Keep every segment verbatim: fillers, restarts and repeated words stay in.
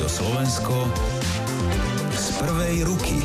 Rádio Slovensko z prvej ruky.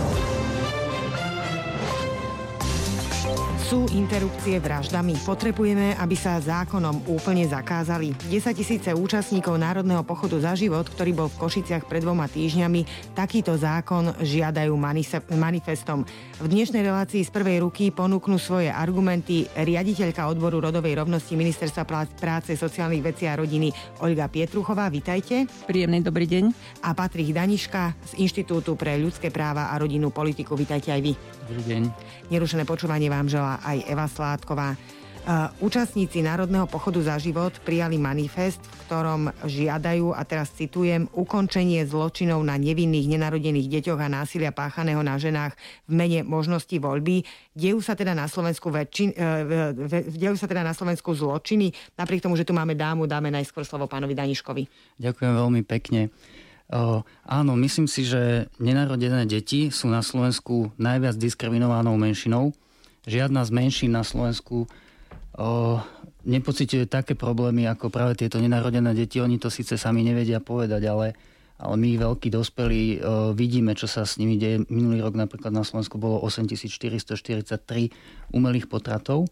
Sú interrupcie vraždami? Potrebujeme, aby sa zákonom úplne zakázali. desaťtisíce účastníkov Národného pochodu za život, ktorý bol v Košiciach pred dvoma týždňami, takýto zákon žiadajú manifestom. V dnešnej relácii z prvej ruky ponúknú svoje argumenty riaditeľka odboru rodovej rovnosti Ministerstva práce, sociálnych vecí a rodiny Olga Pietruchová. Vitajte. Príjemný dobrý deň. A Patrik Daniška z Inštitútu pre ľudské práva a rodinnú politiku. Vitajte aj vy. Dobrý deň. Nerušené počúvanie vám želá aj Eva Sládková. Účastníci Národného pochodu za život prijali manifest, v ktorom žiadajú, a teraz citujem, ukončenie zločinov na nevinných nenarodených deťoch a násilia páchaného na ženách v mene možnosti voľby. Dejú sa teda na Slovensku väčšin, dejú sa teda na Slovensku zločiny. Napriek tomu, že tu máme dámu, dáme najskôr slovo pánovi Daniškovi. Ďakujem veľmi pekne. O, áno, myslím si, že nenarodené deti sú na Slovensku najviac diskriminovanou menšinou. Žiadna z menšín na Slovensku o, nepociťuje také problémy ako práve tieto nenarodené deti. Oni to síce sami nevedia povedať, ale, ale my veľkí dospelí o, vidíme, čo sa s nimi deje. Minulý rok napríklad na Slovensku bolo osemtisícštyristoštyridsaťtri umelých potratov.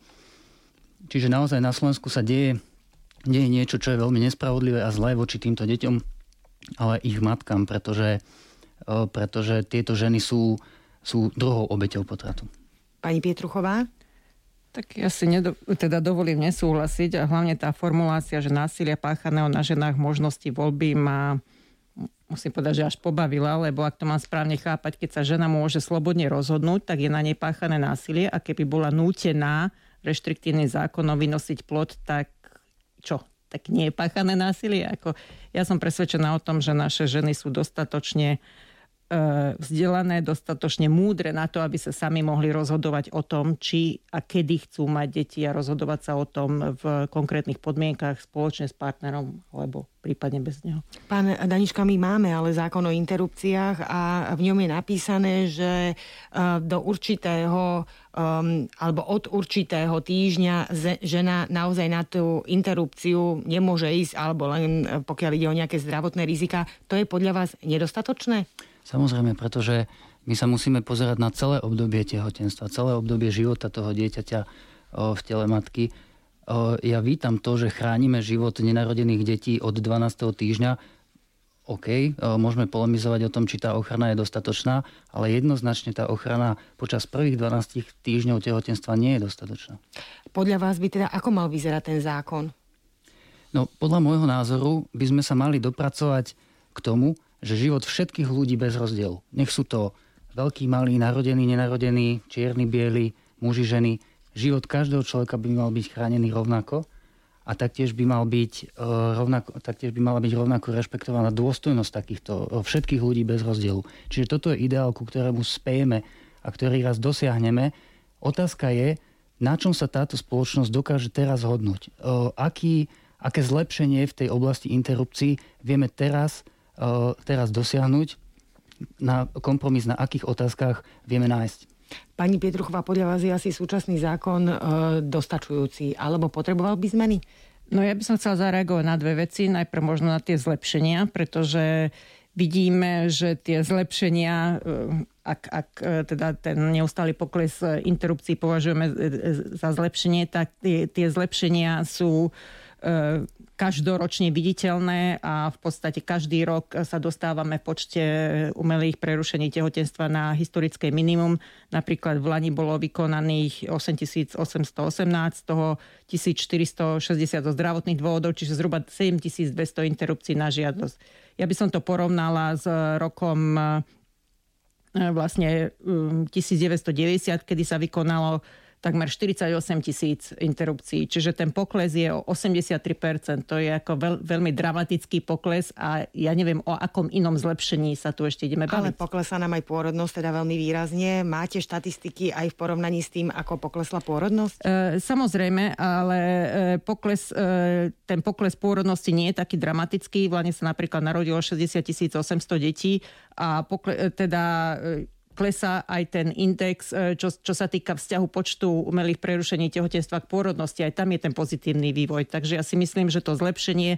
Čiže naozaj na Slovensku sa deje, deje niečo, čo je veľmi nespravodlivé a zlé voči týmto deťom, ale ich matkám, pretože, pretože tieto ženy sú, sú druhou obeťou potratu. Pani Pietruchová? Tak ja si nedo, teda dovolím nesúhlasiť a hlavne tá formulácia, že násilia páchaného na ženách možnosti voľby ma, musím povedať, že až pobavila, lebo ak to mám správne chápať, keď sa žena môže slobodne rozhodnúť, tak je na nej páchané násilie, a keby bola nútená reštriktívnym zákonom vynosiť plod, tak čo? Tak nie je páchané násilie. Ako, ja som presvedčená o tom, že naše ženy sú dostatočne e, vzdelané, dostatočne múdre na to, aby sa sami mohli rozhodovať o tom, či a kedy chcú mať deti a rozhodovať sa o tom v konkrétnych podmienkach spoločne s partnerom alebo prípadne bez neho. Pán Daniška, my máme ale zákon o interrupciách a v ňom je napísané, že do určitého um, alebo od určitého týždňa žena naozaj na tú interrupciu nemôže ísť, alebo len pokiaľ ide o nejaké zdravotné rizika. To je podľa vás nedostatočné? Samozrejme, pretože my sa musíme pozerať na celé obdobie tehotenstva, celé obdobie života toho dieťaťa v tele matky. Ja vítam to, že chránime život nenarodených detí od dvanásteho týždňa. OK, môžeme polemizovať o tom, či tá ochrana je dostatočná, ale jednoznačne tá ochrana počas prvých dvanástich týždňov tehotenstva nie je dostatočná. Podľa vás by teda ako mal vyzerať ten zákon? No, podľa môjho názoru by sme sa mali dopracovať k tomu, že život všetkých ľudí bez rozdielu. Nech sú to veľkí, malí, narodení, nenarodení, čierni, bieli, muži, ženy. Život každého človeka by mal byť chránený rovnako a taktiež by, mal byť, uh, rovnako, taktiež by mala byť rovnako rešpektovaná dôstojnosť takýchto uh, všetkých ľudí bez rozdielu. Čiže toto je ideál, ku ktorému spejeme a ktorý raz dosiahneme. Otázka je, na čom sa táto spoločnosť dokáže teraz zhodnúť. Uh, aký, aké zlepšenie v tej oblasti interrupcií vieme teraz, uh, teraz dosiahnuť, na kompromis na akých otázkach vieme nájsť. Pani Pietruchová, podľa vás je asi súčasný zákon e, dostačujúci, alebo potreboval by zmeny? No ja by som chcela zareagovať na dve veci. Najprv možno na tie zlepšenia, pretože vidíme, že tie zlepšenia, ak, ak teda ten neustály pokles interrupcií považujeme za zlepšenie, tak tie, tie zlepšenia sú e, každoročne viditeľné a v podstate každý rok sa dostávame v počte umelých prerušení tehotenstva na historické minimum. Napríklad v lani bolo vykonaných osemtisíc osemstoosemnásť, z toho tisícštyristošesťdesiat zo zdravotných dôvodov, čiže zhruba sedemtisícdvesto interrupcií na žiadosť. Ja by som to porovnala s rokom vlastne tisícdeväťstodeväťdesiat, kedy sa vykonalo takmer štyridsaťosem tisíc interrupcií. Čiže ten pokles je o osemdesiattri percent. To je ako veľ, veľmi dramatický pokles a ja neviem, o akom inom zlepšení sa tu ešte ideme baviť. Ale poklesá nám aj pôrodnosť, teda veľmi výrazne. Máte štatistiky aj v porovnaní s tým, ako poklesla pôrodnosť? E, samozrejme, ale pokles, e, ten pokles pôrodnosti nie je taký dramatický. V Lani sa napríklad narodilo šesťdesiattisíc osemsto detí a pokle, teda klesá aj ten index, čo, čo sa týka vzťahu počtu umelých prerušení tehotenstva k pôrodnosti. Aj tam je ten pozitívny vývoj. Takže ja si myslím, že to zlepšenie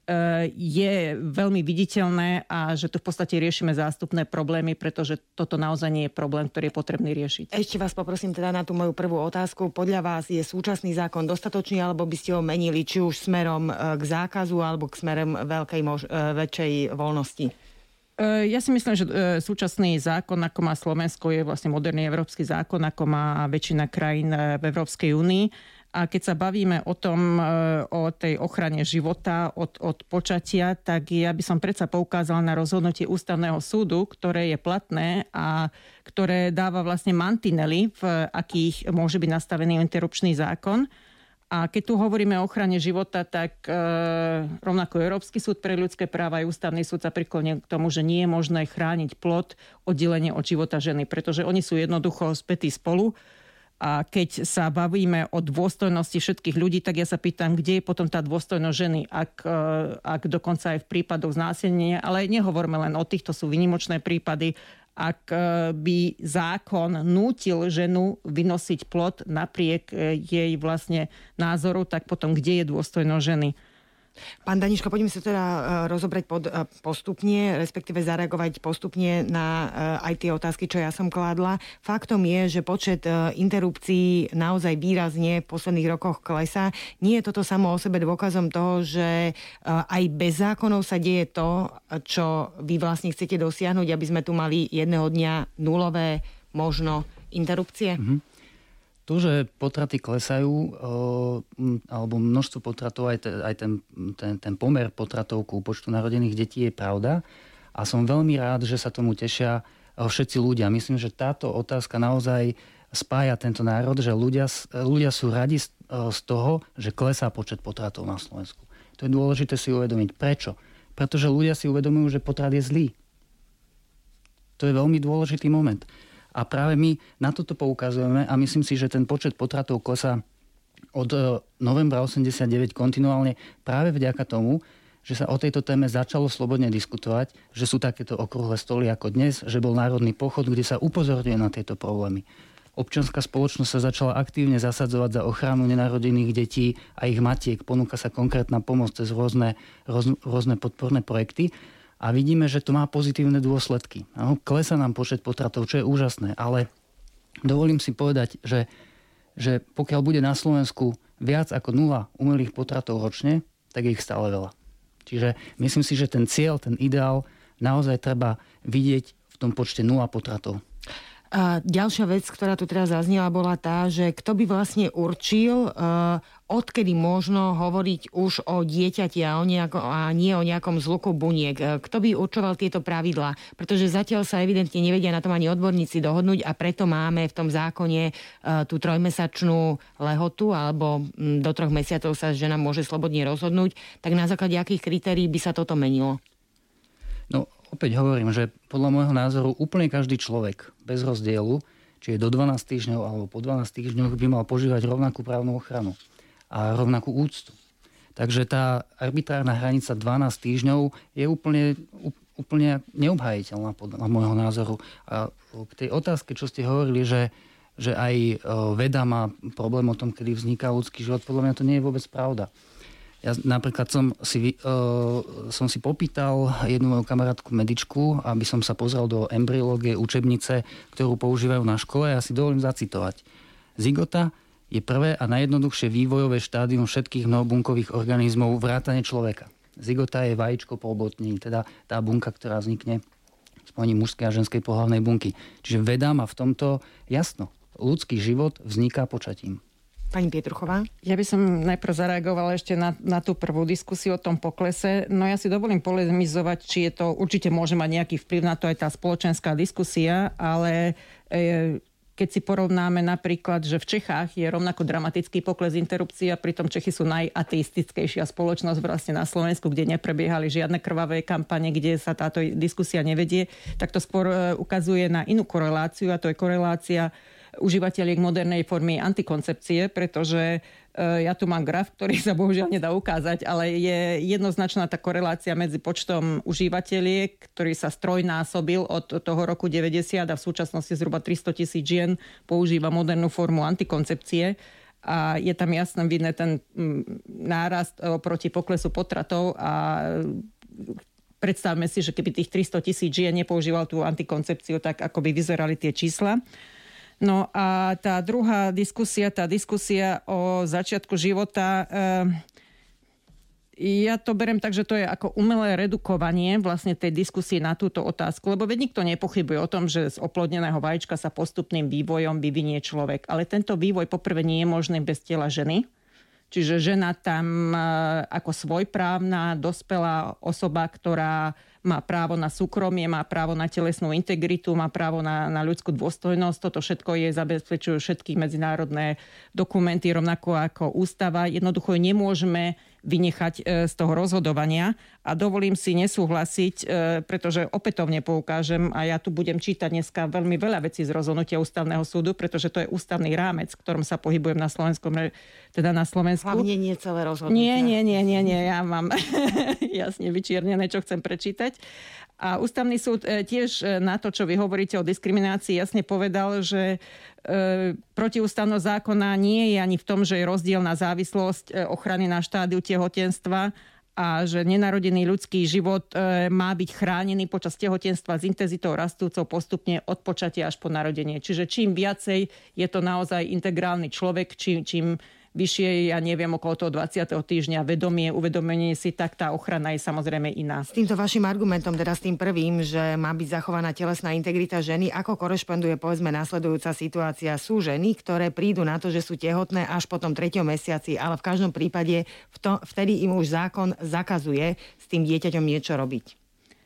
je veľmi viditeľné a že tu v podstate riešime zástupné problémy, pretože toto naozaj nie je problém, ktorý je potrebný riešiť. Ešte vás poprosím teda na tú moju prvú otázku. Podľa vás je súčasný zákon dostatočný, alebo by ste ho menili či už smerom k zákazu, alebo k smerom veľkej mož- väčšej voľnosti? Ja si myslím, že súčasný zákon, ako má Slovensko, je vlastne moderný európsky zákon, ako má väčšina krajín v Európskej únii. A keď sa bavíme o tom, o tej ochrane života od, od počatia, tak ja by som predsa poukázala na rozhodnutie Ústavného súdu, ktoré je platné a ktoré dáva vlastne mantinely, v akých môže byť nastavený interrupčný zákon. A keď tu hovoríme o ochrane života, tak e, rovnako Európsky súd pre ľudské práva aj Ústavný súd sa priklonil k tomu, že nie je možné chrániť plod oddelenie od života ženy, pretože oni sú jednoducho spätí spolu. A keď sa bavíme o dôstojnosti všetkých ľudí, tak ja sa pýtam, kde je potom tá dôstojnosť ženy, ak, ak dokonca aj v prípadoch znásilnenia, ale nehovorme len o týchto, sú výnimočné prípady, ak by zákon nútil ženu vynosiť plod napriek jej vlastne názoru, tak potom kde je dôstojnosť ženy? Pán Daniško, poďme sa teda rozobrať pod, postupne, respektíve zareagovať postupne na aj tie otázky, čo ja som kládla. Faktom je, že počet interrupcií naozaj výrazne v posledných rokoch klesá. Nie je toto samo o sebe dôkazom toho, že aj bez zákonov sa deje to, čo vy vlastne chcete dosiahnuť, aby sme tu mali jedného dňa nulové možno interrupcie? Mm-hmm. To, že potraty klesajú, alebo množstvo potratov, aj, te, aj ten, ten, ten pomer potratov ku počtu narodených detí je pravda. A som veľmi rád, že sa tomu tešia všetci ľudia. Myslím, že táto otázka naozaj spája tento národ, že ľudia, ľudia sú radi z, z toho, že klesá počet potratov na Slovensku. To je dôležité si uvedomiť. Prečo? Pretože ľudia si uvedomujú, že potrat je zlý. To je veľmi dôležitý moment. A práve my na toto poukazujeme a myslím si, že ten počet potratov klesá od novembra osemdesiatdeväť kontinuálne práve vďaka tomu, že sa o tejto téme začalo slobodne diskutovať, že sú takéto okrúhle stoly ako dnes, že bol národný pochod, kde sa upozorňuje na tieto problémy. Občianska spoločnosť sa začala aktívne zasadzovať za ochranu nenarodených detí a ich matiek. Ponúka sa konkrétna pomoc cez rôzne, roz, rôzne podporné projekty. A vidíme, že to má pozitívne dôsledky. No, klesá nám počet potratov, čo je úžasné, ale dovolím si povedať, že, že pokiaľ bude na Slovensku viac ako nula umelých potratov ročne, tak je ich stále veľa. Čiže myslím si, že ten cieľ, ten ideál naozaj treba vidieť v tom počte nula potratov. A ďalšia vec, ktorá tu teraz zaznela, bola tá, že kto by vlastne určil, uh, odkedy možno hovoriť už o dieťati a, o nejako, a nie o nejakom zluku buniek. Kto by určoval tieto pravidlá? Pretože zatiaľ sa evidentne nevedia na tom ani odborníci dohodnúť a preto máme v tom zákone uh, tú trojmesačnú lehotu, alebo um, do troch mesiacov sa žena môže slobodne rozhodnúť. Tak na základe akých kritérií by sa toto menilo? No, opäť hovorím, že podľa môjho názoru úplne každý človek bez rozdielu, či je do dvanásť týždňov alebo po dvanásť týždňoch, by mal požívať rovnakú právnu ochranu a rovnakú úctu. Takže tá arbitrárna hranica dvanásť týždňov je úplne, úplne neobhajiteľná podľa môjho názoru. A k tej otázke, čo ste hovorili, že, že aj veda má problém o tom, kedy vzniká ľudský život, podľa mňa to nie je vôbec pravda. Ja napríklad som si, uh, som si popýtal jednu moju kamarátku medičku, aby som sa pozrel do embryológie učebnice, ktorú používajú na škole. Ja si dovolím zacitovať. Zygota je prvé a najjednoduchšie vývojové štádium všetkých mnohobunkových organizmov vrátane človeka. Zygota je vajíčko po oplodnení, teda tá bunka, ktorá vznikne spojením mužskej a ženskej pohlavnej bunky. Čiže veda má v tomto jasno. Ľudský život vzniká počatím. Pani Pietruchová? Ja by som najprv zareagovala ešte na, na tú prvú diskusiu o tom poklese. No ja si dovolím polemizovať, či je to, určite môže mať nejaký vplyv na to aj tá spoločenská diskusia, ale e, keď si porovnáme napríklad, že v Čechách je rovnako dramatický pokles interrupcií a pritom Čechy sú najateistickejšia spoločnosť vlastne na Slovensku, kde neprebiehali žiadne krvavé kampane, kde sa táto diskusia nevedie, tak to skôr ukazuje na inú koreláciu a to je korelácia užívateľiek modernej formy antikoncepcie, pretože ja tu mám graf, ktorý sa bohužiaľ nedá ukázať, ale je jednoznačná tá korelácia medzi počtom užívateľiek, ktorý sa strojnásobil od toho roku deväťdesiat a v súčasnosti zhruba tristo tisíc žien používa modernú formu antikoncepcie. a je tam jasne vidné ten nárast proti poklesu potratov a predstavme si, že keby tých tristo tisíc žien nepoužíval tú antikoncepciu, tak ako by vyzerali tie čísla. No a tá druhá diskusia, tá diskusia o začiatku života, ja to beriem tak, že to je ako umelé redukovanie vlastne tej diskusie na túto otázku, lebo veď nikto nepochybuje o tom, že z oplodneného vajíčka sa postupným vývojom vyvinie človek. Ale tento vývoj poprvé nie je možný bez tela ženy. Čiže žena tam ako svojprávna, dospelá osoba, ktorá má právo na súkromie, má právo na telesnú integritu, má právo na, na ľudskú dôstojnosť. Toto všetko je zabezpečujú všetky medzinárodné dokumenty, rovnako ako ústava. Jednoducho nemôžeme vynechať z toho rozhodovania a dovolím si nesúhlasiť, pretože opätovne poukážem a ja tu budem čítať dneska veľmi veľa vecí z rozhodnutia ústavného súdu, pretože to je ústavný rámec, v ktorom sa pohybujem na Slovenskom, teda na Slovensku. Hlavne nie celé rozhodnutia. Nie, nie, nie, nie, nie. Ja mám jasne vyčiernené, čo chcem prečítať. A ústavný súd tiež na to, čo vy hovoríte o diskriminácii, jasne povedal, že protiústavnosť zákona nie je ani v tom, že je rozdielna závislosť ochrany na štádiu tehotenstva a že nenarodený ľudský život má byť chránený počas tehotenstva s intenzitou rastúcou postupne od počatia až po narodenie. Čiže čím viacej je to naozaj integrálny človek, čím, čím vyššie, ja neviem, okolo toho dvadsiateho týždňa vedomie, uvedomenie si, tak tá ochrana je samozrejme iná. S týmto vašim argumentom, teda s tým prvým, že má byť zachovaná telesná integrita ženy, ako korešponduje, povedzme, nasledujúca situácia? Sú ženy, ktoré prídu na to, že sú tehotné až po tom treťom mesiaci, ale v každom prípade v to, vtedy im už zákon zakazuje s tým dieťaťom niečo robiť.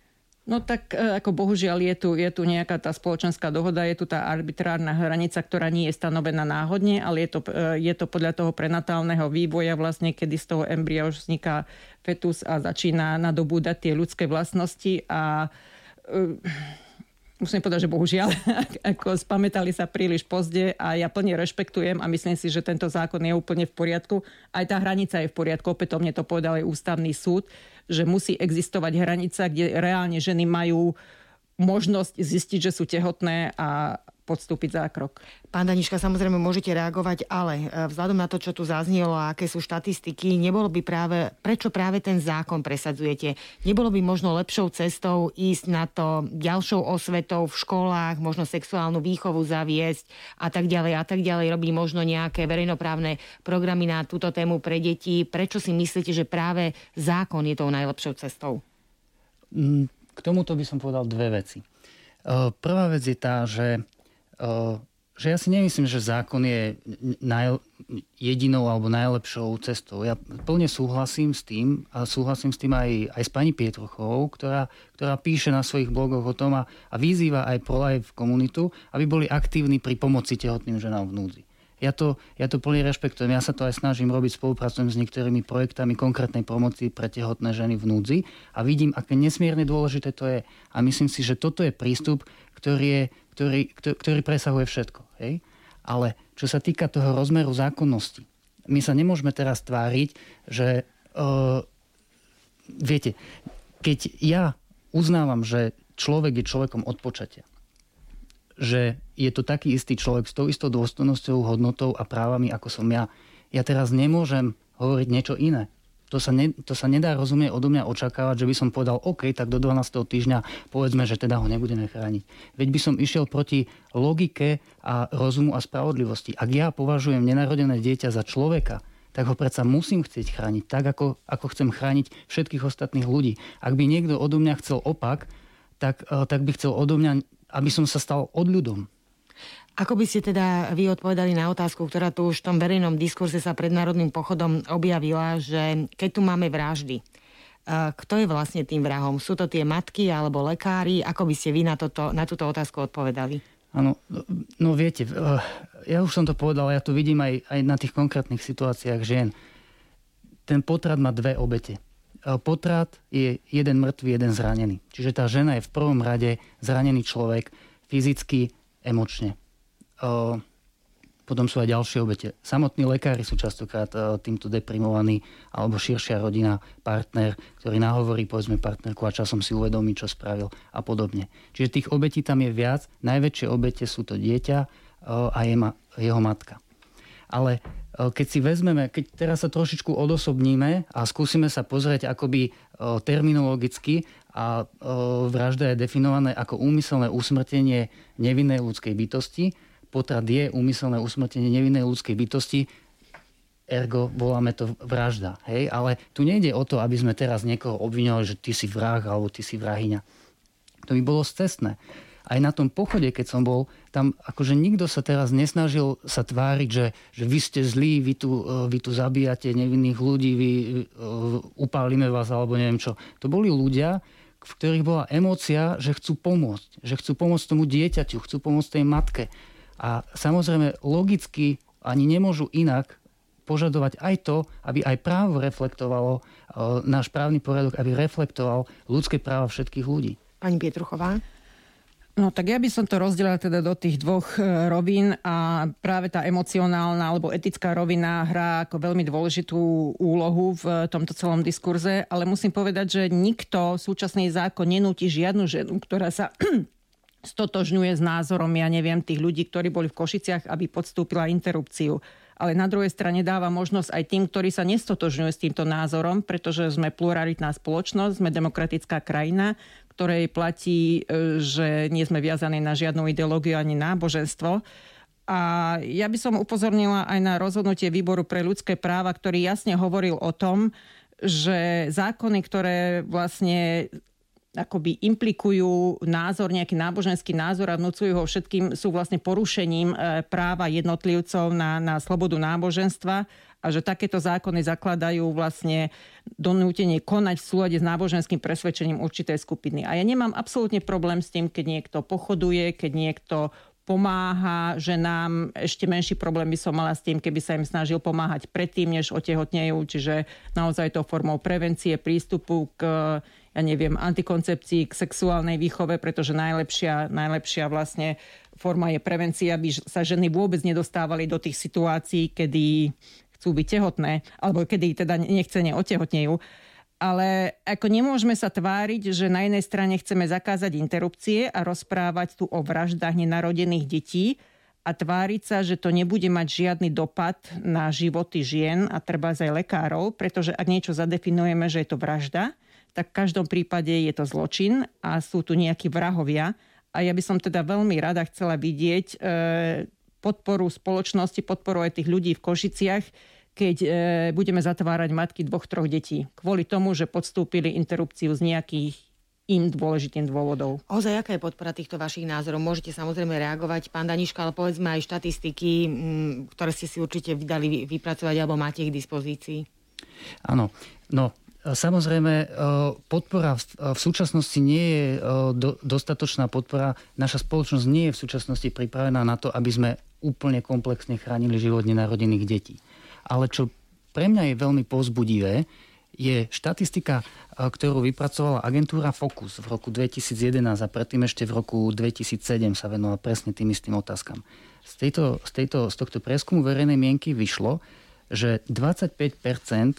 No tak ako bohužiaľ je tu, je tu nejaká tá spoločenská dohoda, je tu tá arbitrárna hranica, ktorá nie je stanovená náhodne, ale je to, je to podľa toho prenatálneho vývoja vlastne, kedy z toho embria už vzniká fetus a začína nadobúdať tie ľudské vlastnosti a uh, musím povedať, že bohužiaľ, ako spamätali sa príliš pozde a ja plne rešpektujem a myslím si, že tento zákon je úplne v poriadku. Aj tá hranica je v poriadku, opätovne to povedal aj ústavný súd, že musí existovať hranica, kde reálne ženy majú možnosť zistiť, že sú tehotné a podstúpiť zákrok. Pán Daniška, samozrejme môžete reagovať, ale vzhľadom na to, čo tu zaznelo a aké sú štatistiky, nebolo by práve, prečo práve ten zákon presadzujete? Nebolo by možno lepšou cestou ísť na to ďalšou osvetou v školách, možno sexuálnu výchovu zaviesť a tak ďalej a tak ďalej, robiť možno nejaké verejnoprávne programy na túto tému pre deti? Prečo si myslíte, že práve zákon je tou najlepšou cestou? K tomuto by som povedal dve veci. Prvá vec je tá, že že ja si nemyslím, že zákon je naj, jedinou alebo najlepšou cestou. Ja plne súhlasím s tým a súhlasím s tým aj, aj s pani Pietruchovou, ktorá, ktorá píše na svojich blogoch o tom a, a vyzýva aj pro-life komunitu, aby boli aktívni pri pomoci tehotným ženám v núdzi. Ja to, ja to plne rešpektujem. Ja sa to aj snažím robiť, spolupracujem s niektorými projektami konkrétnej promocii pre tehotné ženy v núdzi a vidím, aké nesmierne dôležité to je. A myslím si, že toto je prístup, ktorý, je, ktorý, ktorý presahuje všetko. Hej? Ale čo sa týka toho rozmeru zákonnosti, my sa nemôžeme teraz tváriť, že uh, viete, keď ja uznávam, že človek je človekom od počatia, že je to taký istý človek s tou istou dôstojnosťou, hodnotou a právami, ako som ja. Ja teraz nemôžem hovoriť niečo iné. To sa, ne, to sa nedá, rozumieť, odo mňa očakávať, že by som povedal, OK, tak do dvanásteho týždňa povedzme, že teda ho nebudeme chrániť. Veď by som išiel proti logike a rozumu a spravodlivosti. Ak ja považujem nenarodené dieťa za človeka, tak ho predsa musím chcieť chrániť, tak ako, ako chcem chrániť všetkých ostatných ľudí. Ak by niekto odo mňa chcel opak, tak, tak by chcel odo mňa, aby som sa stal odľudom. Ako by ste teda vy odpovedali na otázku, ktorá tu už v tom verejnom diskurze sa pred Národným pochodom objavila, že keď tu máme vraždy, kto je vlastne tým vrahom? Sú to tie matky alebo lekári? Ako by ste vy na, toto, na túto otázku odpovedali? Áno, no viete, ja už som to povedal, ja to vidím aj, aj na tých konkrétnych situáciách žien. Ten potrat má dve obete. Potrat je jeden mŕtvý, jeden zranený. Čiže tá žena je v prvom rade zranený človek, fyzicky, emočne. Potom sú aj ďalšie obete. Samotní lekári sú častokrát týmto deprimovaní, alebo širšia rodina, partner, ktorý nahovorí, povedzme, partnerku a časom si uvedomí, čo spravil a podobne. Čiže tých obetí tam je viac. Najväčšie obete sú to dieťa a jeho matka. Ale keď si vezmeme, keď teraz sa trošičku odosobníme a skúsime sa pozrieť akoby terminologicky a vražda je definované ako úmyselné usmrtenie nevinnej ľudskej bytosti, potrat je úmyselné usmrtenie nevinnej ľudskej bytosti, ergo voláme to vražda. Hej? Ale tu nejde o to, aby sme teraz niekoho obviňovali, že ty si vrah alebo ty si vrahyňa. To by bolo scestné. Aj na tom pochode, keď som bol, tam akože nikto sa teraz nesnažil sa tváriť, že, že vy ste zlí, vy tu, vy tu zabíjate nevinných ľudí, vy uh, upálime vás alebo neviem čo. To boli ľudia, v ktorých bola emócia, že chcú pomôcť. Že chcú pomôcť tomu dieťaťu, chcú pomôcť tej matke. A samozrejme logicky ani nemôžu inak požadovať aj to, aby aj právo reflektovalo, uh, náš právny poriadok, aby reflektoval ľudské práva všetkých ľudí. Pani Pietruchová? No tak ja by som to rozdelila teda do tých dvoch rovín a práve tá emocionálna alebo etická rovina hrá ako veľmi dôležitú úlohu v tomto celom diskurze, ale musím povedať, že nikto súčasný zákon nenúti žiadnu ženu, ktorá sa stotožňuje s názorom, ja neviem, tých ľudí, ktorí boli v Košiciach, aby podstúpila interrupciu. Ale na druhej strane dáva možnosť aj tým, ktorí sa nestotožňujú s týmto názorom, pretože sme pluralitná spoločnosť, sme demokratická krajina, ktorej platí, že nie sme viazaní na žiadnu ideológiu ani náboženstvo. A ja by som upozornila aj na rozhodnutie Výboru pre ľudské práva, ktorý jasne hovoril o tom, že zákony, ktoré vlastne akoby implikujú názor, nejaký náboženský názor a vnúcujú ho všetkým, sú vlastne porušením práva jednotlivcov na, na slobodu náboženstva a že takéto zákony zakladajú vlastne donútenie konať v súlade s náboženským presvedčením určitej skupiny. A ja nemám absolútne problém s tým, keď niekto pochoduje, keď niekto pomáha ženám. Ešte menší problém by som mala s tým, keby sa im snažil pomáhať predtým, než otehotnejú. Čiže naozaj to formou prevencie, prístupu k, ja neviem, antikoncepcii, k sexuálnej výchove, pretože najlepšia, najlepšia vlastne forma je prevencia, aby sa ženy vôbec nedostávali do tých situácií, kedy chcú byť tehotné, alebo kedy teda nechcene otehotnejú. Ale ako nemôžeme sa tváriť, že na jednej strane chceme zakázať interrupcie a rozprávať tu o vraždách nenarodených detí a tváriť sa, že to nebude mať žiadny dopad na životy žien a trebárs aj lekárov, pretože ak niečo zadefinujeme, že je to vražda, tak v každom prípade je to zločin a sú tu nejakí vrahovia. A ja by som teda veľmi rada chcela vidieť e, podporu spoločnosti, podporu aj tých ľudí v Košiciach, keď e, budeme zatvárať matky dvoch, troch detí. Kvôli tomu, že podstúpili interrupciu z nejakých im dôležitým dôvodov. Ozaj, aká je podpora týchto vašich názorov? Môžete samozrejme reagovať, pán Daniška, ale povedzme aj štatistiky, m, ktoré ste si určite vydali vypracovať alebo máte ich k dispozícii. Áno, no samozrejme podpora v súčasnosti nie je dostatočná podpora. Naša spoločnosť nie je v súčasnosti pripravená na to, aby sme úplne komplexne chránili život nenarodených detí. Ale čo pre mňa je veľmi povzbudivé, je štatistika, ktorú vypracovala agentúra Focus v roku dvetisíc jedenásť a predtým ešte v roku dvetisíc sedem sa venovala presne tým istým otázkam. Z, tejto, z, tejto, z tohto prieskumu verejnej mienky vyšlo, že dvadsaťpäť percent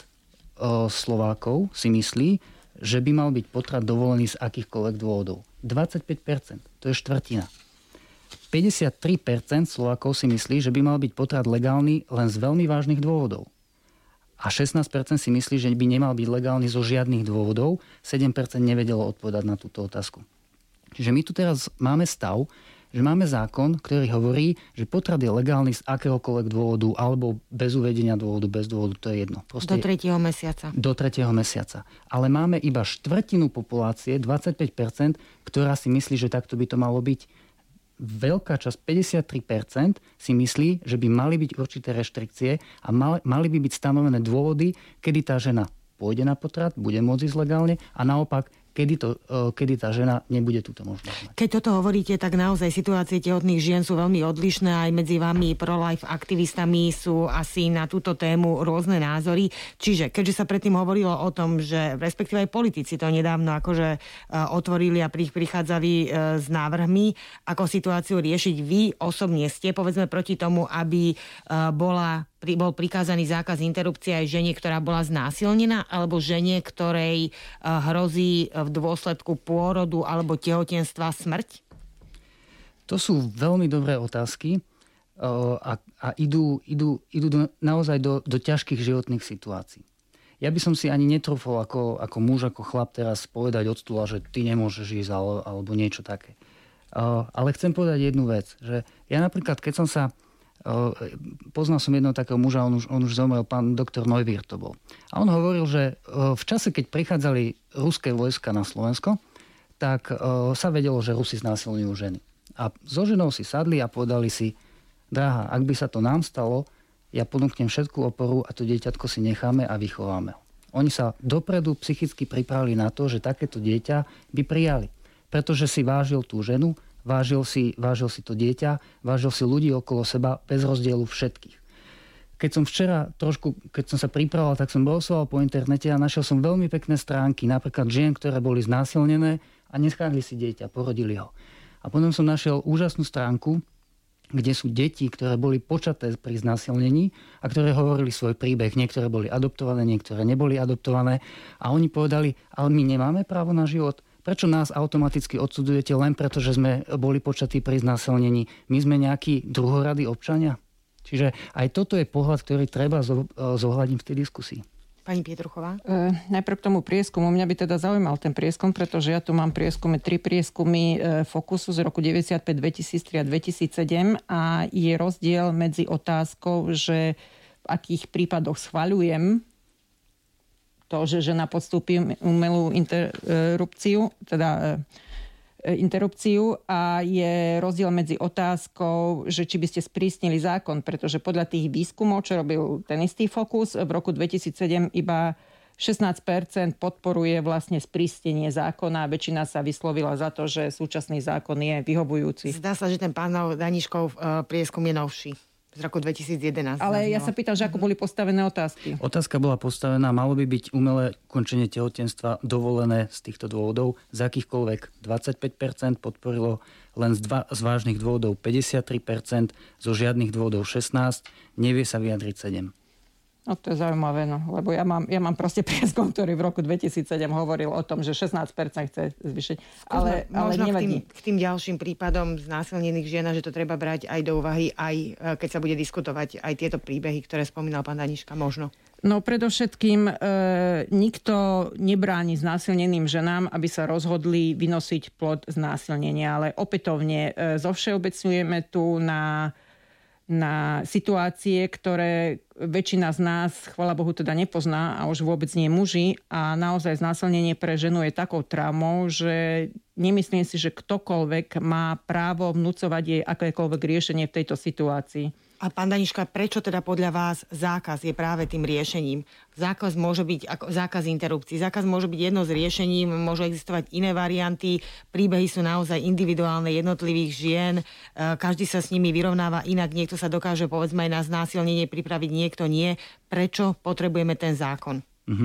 Slovákov si myslí, že by mal byť potrat dovolený z akýchkoľvek dôvodov. dvadsaťpäť percent, to je štvrtina. päťdesiattri percent Slovákov si myslí, že by mal byť potrat legálny len z veľmi vážnych dôvodov. A šestnásť percent si myslí, že by nemal byť legálny zo žiadnych dôvodov. sedem percent nevedelo odpovedať na túto otázku. Čiže my tu teraz máme stav, že máme zákon, ktorý hovorí, že potrat je legálny z akéhokoľvek dôvodu alebo bez uvedenia dôvodu, bez dôvodu, to je jedno. Proste do tretieho mesiaca. Do tretieho mesiaca. Ale máme iba štvrtinu populácie, dvadsaťpäť percent, ktorá si myslí, že takto by to malo byť. Veľká časť, päťdesiattri percent, si myslí, že by mali byť určité reštrikcie a mali, mali by byť stanovené dôvody, kedy tá žena pôjde na potrat, bude môcť ísť legálne a naopak, kedy, to, kedy tá žena nebude túto možnosť. Keď toto hovoríte, tak naozaj situácie tehotných žien sú veľmi odlišné. Aj medzi vami pro-life aktivistami sú asi na túto tému rôzne názory. Čiže, keďže sa predtým hovorilo o tom, že respektíve aj politici to nedávno akože otvorili a prichádzali s návrhmi, ako situáciu riešiť, vy osobne ste, povedzme, proti tomu, aby bola bol prikázaný zákaz interrupcie aj žene, ktorá bola znásilnená, alebo žene, ktorej hrozí v dôsledku pôrodu alebo tehotenstva smrť? To sú veľmi dobré otázky. a, a idú, idú, idú do, naozaj do, do ťažkých životných situácií. Ja by som si ani netrúfol ako, ako muž, ako chlap teraz povedať od stôla, že ty nemôžeš ísť alebo, alebo niečo také. Uh, ale chcem povedať jednu vec, že ja napríklad, keď som sa uh, poznal som jedného takého muža, on už, on už zomrel, pán doktor Neuwirth to bol. A on hovoril, že uh, v čase, keď prichádzali ruské vojska na Slovensko, tak uh, sa vedelo, že Rusi znásilňujú ženy. A so ženou si sadli a povedali si, drahá, ak by sa to nám stalo, ja ponúknem všetku oporu a to dieťatko si necháme a vychováme ho. Oni sa dopredu psychicky pripravili na to, že takéto dieťa by prijali. Pretože si vážil tú ženu, vážil si, vážil si to dieťa, vážil si ľudí okolo seba bez rozdielu všetkých. Keď som včera trošku, keď som sa pripravoval, tak som browsoval po internete a našiel som veľmi pekné stránky, napríklad žien, ktoré boli znásilnené a neschádli si dieťa, porodili ho. A potom som našiel úžasnú stránku, kde sú deti, ktoré boli počaté pri znásilnení a ktoré hovorili svoj príbeh. Niektoré boli adoptované, niektoré neboli adoptované. A oni povedali, ale my nemáme právo na život. Prečo nás automaticky odsudzujete len preto, že sme boli počatí pri znásilnení? My sme nejakí druhoradí občania? Čiže aj toto je pohľad, ktorý treba zohľadniť v tej diskusii. Pani Pietruchová? E, najprv k tomu prieskumu. Mňa by teda zaujímal ten prieskum, pretože ja tu mám prieskumy, tri prieskumy e, Fokusu z roku deväťdesiatpäť, dvetisíctri a dvetisícsedem a je rozdiel medzi otázkou, že v akých prípadoch schvaľujem to, že žena podstúpi umelú interrupciu, teda e, interrupciu a je rozdiel medzi otázkou, že či by ste sprísnili zákon, pretože podľa tých výskumov, čo robil ten istý Fokus, v roku dvetisícsedem iba šestnásť percent podporuje vlastne sprísnenie zákona a väčšina sa vyslovila za to, že súčasný zákon je vyhovujúci. Zdá sa, že ten pán Daniškov prieskum je novší. Z roku dvetisícjedenásť. Ale ja sa pýtam, že ako boli postavené otázky. Otázka bola postavená, malo by byť umelé ukončenie tehotenstva dovolené z týchto dôvodov. Z akýchkoľvek dvadsaťpäť percent podporilo, len z, dva, z vážnych dôvodov päťdesiattri percent, zo žiadnych dôvodov šestnásť percent, nevie sa vyjadriť sedem percent. No to je zaujímavé, no, lebo ja mám, ja mám proste prieskum, ktorý v roku dvetisícsedem hovoril o tom, že šestnásť percent chce zvýšiť. Ale, ale možno nevadí. K tým, k tým ďalším prípadom znásilnených žien, že to treba brať aj do úvahy, aj keď sa bude diskutovať aj tieto príbehy, ktoré spomínal pán Daniška, možno. No predovšetkým e, nikto nebráni znásilneným ženám, aby sa rozhodli vynosiť plod znásilnenia, ale opätovne e, zovšeobecňujeme tu na na situácie, ktoré väčšina z nás, chvála Bohu, teda nepozná a už vôbec nie muži. A naozaj znásilnenie pre ženu je takou traumou, že nemyslím si, že ktokoľvek má právo vnúcovať jej akékoľvek riešenie v tejto situácii. A pán Daniška, prečo teda podľa vás zákaz je práve tým riešením? Zákaz môže byť ako zákaz interrupcií. Zákaz môže byť jedno z riešení, môžu existovať iné varianty. Príbehy sú naozaj individuálne jednotlivých žien. Každý sa s nimi vyrovnáva inak. Niekto sa dokáže, povedzme, aj na znásilnenie pripraviť, niekto nie. Prečo potrebujeme ten zákon? Mhm.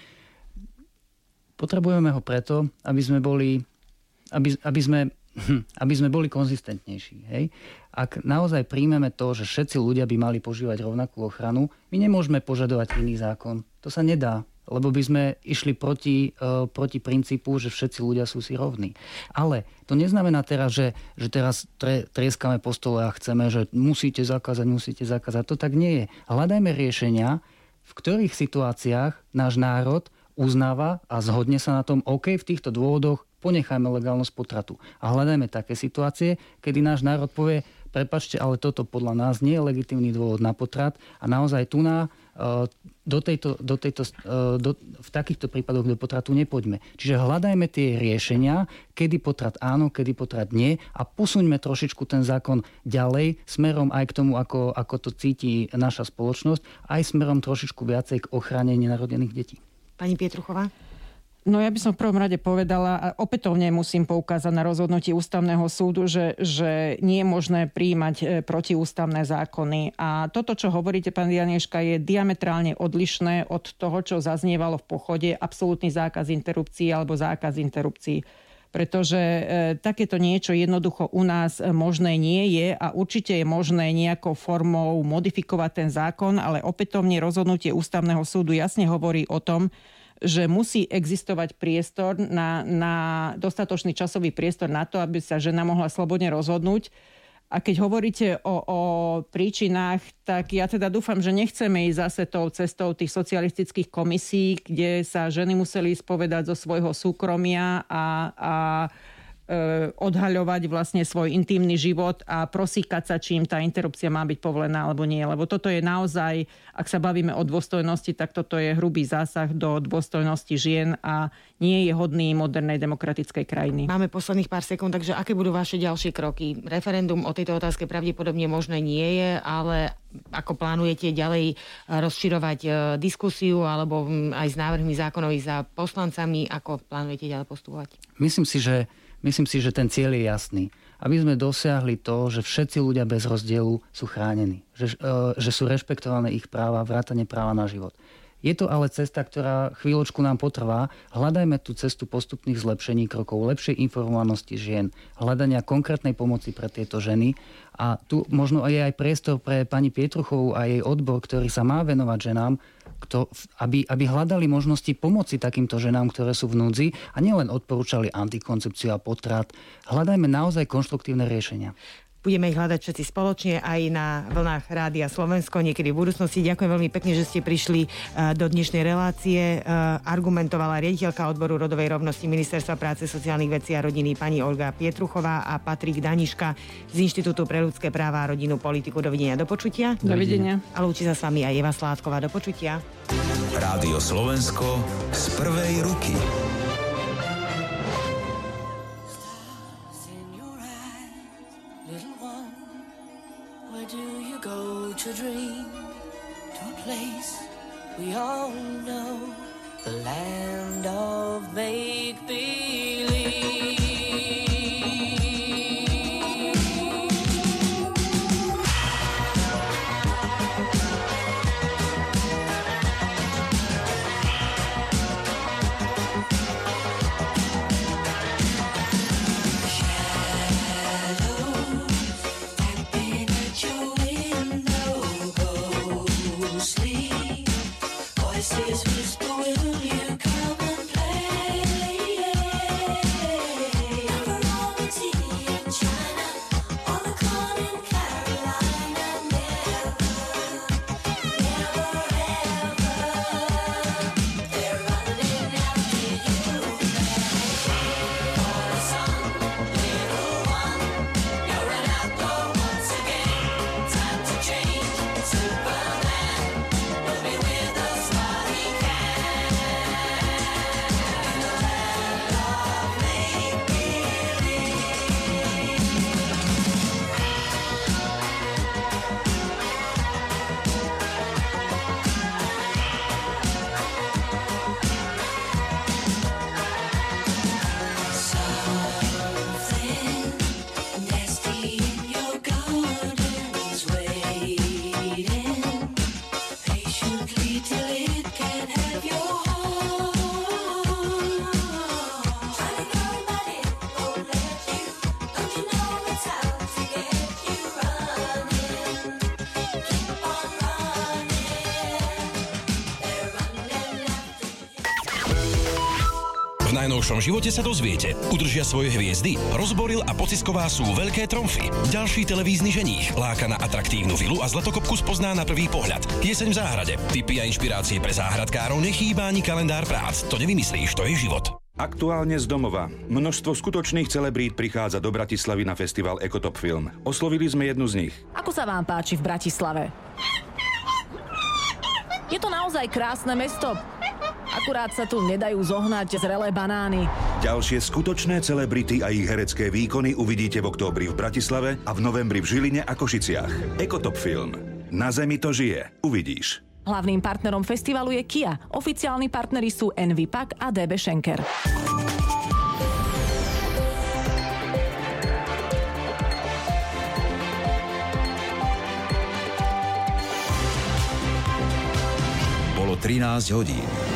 Potrebujeme ho preto, aby sme boli, aby, aby sme aby sme boli konzistentnejší. Hej? Ak naozaj príjmeme to, že všetci ľudia by mali požívať rovnakú ochranu, my nemôžeme požadovať iný zákon. To sa nedá, lebo by sme išli proti, uh, proti princípu, že všetci ľudia sú si rovní. Ale to neznamená teraz, že, že teraz tre, trieskame po stole a chceme, že musíte zakázať, musíte zakázať. To tak nie je. Hľadajme riešenia, v ktorých situáciách náš národ uznáva a zhodne sa na tom, OK, v týchto dôvodoch ponechajme legálnosť potratu. A hľadajme také situácie, kedy náš národ povie, prepáčte, ale toto podľa nás nie je legitímny dôvod na potrat a naozaj tu na, do tejto, do tejto, do, v takýchto prípadoch do potratu nepoďme. Čiže hľadajme tie riešenia, kedy potrat áno, kedy potrat nie a posuňme trošičku ten zákon ďalej smerom aj k tomu, ako, ako to cíti naša spoločnosť, aj smerom trošičku viacej k ochrane nenarodených detí. Pani Pietruchová? No ja by som v prvom rade povedala, a opätovne musím poukázať na rozhodnutie ústavného súdu, že, že nie je možné prijímať protiústavné zákony. A toto, čo hovoríte, pán Daniška, je diametrálne odlišné od toho, čo zaznievalo v pochode, absolútny zákaz interrupcií alebo zákaz interrupcií. Pretože e, takéto niečo jednoducho u nás možné nie je a určite je možné nejakou formou modifikovať ten zákon, ale opätovne rozhodnutie ústavného súdu jasne hovorí o tom, že musí existovať priestor na, na dostatočný časový priestor na to, aby sa žena mohla slobodne rozhodnúť A keď hovoríte o, o príčinách, tak ja teda dúfam, že nechceme ísť zase tou cestou tých socialistických komisí, kde sa ženy museli spovedať zo svojho súkromia a, a odhaľovať vlastne svoj intímny život a prosíkať sa, čím tá interrupcia má byť povolená alebo nie. Lebo toto je naozaj, ak sa bavíme o dôstojnosti, tak toto je hrubý zásah do dôstojnosti žien a nie je hodný modernej demokratickej krajiny. Máme posledných pár sekúnd, takže aké budú vaše ďalšie kroky? Referendum o tejto otázke pravdepodobne možné nie je, ale ako plánujete ďalej rozširovať diskusiu alebo aj s návrhmi zákonov za poslancami, ako plánujete ďalej postupovať? Myslím si, že Myslím si, že ten cieľ je jasný. Aby sme dosiahli to, že všetci ľudia bez rozdielu sú chránení. Že, že sú rešpektované ich práva, vrátane práva na život. Je to ale cesta, ktorá chvíľočku nám potrvá. Hľadajme tú cestu postupných zlepšení krokov, lepšej informovanosti žien, hľadania konkrétnej pomoci pre tieto ženy. A tu možno je aj priestor pre pani Pietruchovú a jej odbor, ktorý sa má venovať ženám, kto, aby, aby hľadali možnosti pomoci takýmto ženám, ktoré sú v núdzi a nielen odporúčali antikoncepciu a potrat. Hľadajme naozaj konštruktívne riešenia. Budeme ich hľadať všetci spoločne aj na vlnách Rádia Slovensko niekedy v budúcnosti. Ďakujem veľmi pekne, že ste prišli do dnešnej relácie. Argumentovala riaditeľka odboru rodovej rovnosti Ministerstva práce, sociálnych vecí a rodiny pani Olga Pietruchová a Patrik Daniška z Inštitútu pre ľudské práva a rodinnú politiku. Dovidenia, do počutia. Dovidenia. A lúči sa s vami aj Eva Sládková. Do počutia. Rádio Slovensko z prvej ruky. To dream, to a place we all know, the land of make-believe. Voices whisper, will you come and play? Never on the T V in China, on the corn in Carolina. Never, never ever. They're running after you. For the sun, little one, you're an outlaw once again. Time to change, Superman will be with us. V najnovšom živote sa dozviete. Udržia svoje hviezdy? Rozboril a Pocisková sú veľké tromfy. Ďalší televízny ženích láka na atraktívnu vilu a zlatokopku spozná na prvý pohľad. Jeseň v záhrade. Tipy a inšpirácie pre záhradkárov nechýba ani kalendár prác. To nevymyslíš, to je život. Aktuálne z domova. Množstvo skutočných celebrít prichádza do Bratislavy na festival Ekotop Film. Oslovili sme jednu z nich. Ako sa vám páči v Bratislave? Je to naozaj krásne mesto. Akurát sa tu nedajú zohnať zrelé banány. Ďalšie skutočné celebrity a ich herecké výkony uvidíte v októbri v Bratislave a v novembri v Žiline a Košiciach. Ekotop Film. Na zemi to žije. Uvidíš. Hlavným partnerom festivalu je Kia. Oficiálni partneri sú en vé Pak a dé bé Schenker. Bolo trinásť hodín.